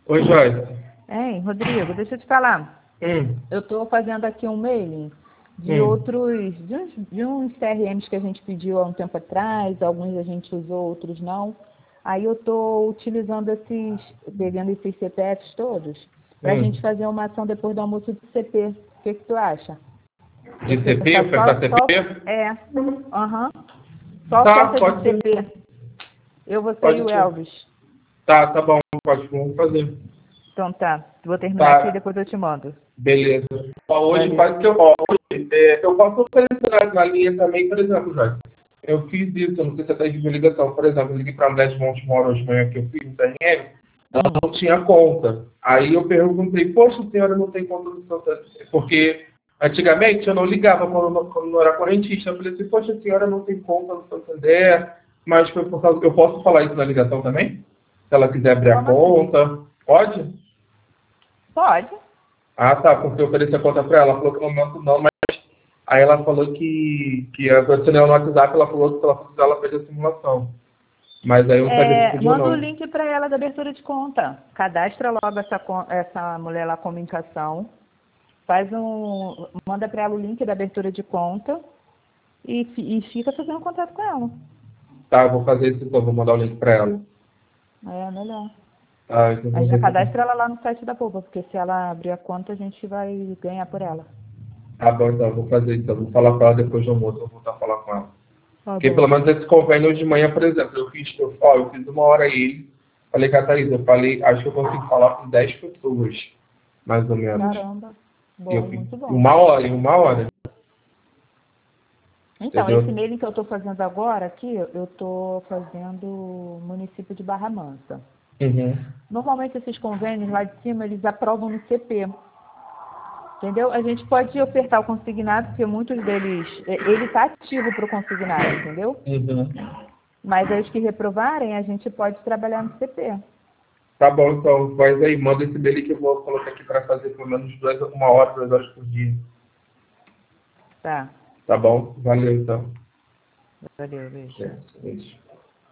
Oi, Joyce. Hein, Rodrigo, deixa eu te falar. Hum, Eu estou fazendo aqui um mailing de hum, uns CRMs que a gente pediu há um tempo atrás, alguns a gente usou, outros não. Aí eu estou utilizando pegando esses CPFs todos, para a gente hum. fazer uma ação depois do almoço de CP. O que tu acha? De Você CP? sabe Foi pra CP? aham, só Tá, oferta de pode ser. CP. Eu, você e Pode o ser. Elvis. Tá bom. Vamos fazer. Então tá, vou terminar aqui e Tá, depois eu te mando. beleza. Ó, hoje Valeu. quase que eu posso oferecer na linha também, por exemplo, Joyce. Eu fiz isso, eu não sei se até de ligação. Por exemplo, eu liguei para a mulher de Montemor hoje de manhã que eu fiz no CRM, ela Hum. não tinha conta. Aí eu perguntei, poxa, a senhora não tem conta no Santander? Porque antigamente eu não ligava quando não era correntista. Eu falei assim, poxa, a senhora não tem conta no Santander, mas foi por causa. Eu posso falar isso na ligação também? Se ela quiser abrir a Como assim? conta. Pode? Pode. Ah, tá, porque eu ofereci a conta para ela. Ela falou que no momento não, mas aí ela falou que adicionei no WhatsApp, ela falou que se ela precisar, ela fez a simulação. Mas aí eu não sabia se podia ou Manda o não. link para ela da abertura de conta. Cadastra logo essa mulher lá como indicação. Manda para ela o link da abertura de conta e fica fazendo contato com ela. Tá, eu vou fazer isso então, vou mandar o link para ela. É melhor. Ah, então vou Aí já ver se. cadastra ela lá no site da Poupa, porque se ela abrir a conta, a gente vai ganhar por ela. Tá bom, então, eu vou fazer então. Vou falar com ela depois do almoço, eu vou voltar a falar com ela. Tá Porque pelo bom. menos esse convênio hoje de manhã, por exemplo, eu fiz uma hora ele. Falei, Catarina, eu falei, acho que eu consigo falar com 10 pessoas, mais ou menos. Caramba. E eu Bom, fiz muito bom. uma hora, em uma hora, Então, esse entendeu? mailing que eu estou fazendo agora aqui, eu estou fazendo município de Barra Mansa. Uhum. Normalmente esses convênios lá de cima, eles aprovam no CP. Entendeu? A gente pode ofertar o consignado, porque muitos deles, ele está ativo para o consignado, entendeu? Uhum. Mas aí os que reprovarem, a gente pode trabalhar no CP. Tá bom, então, faz aí, manda esse dele que eu vou colocar aqui para fazer pelo menos uma hora, 2 horas por dia. Tá. Tá bom? Valeu, então. Valeu, beijo. É, beijo.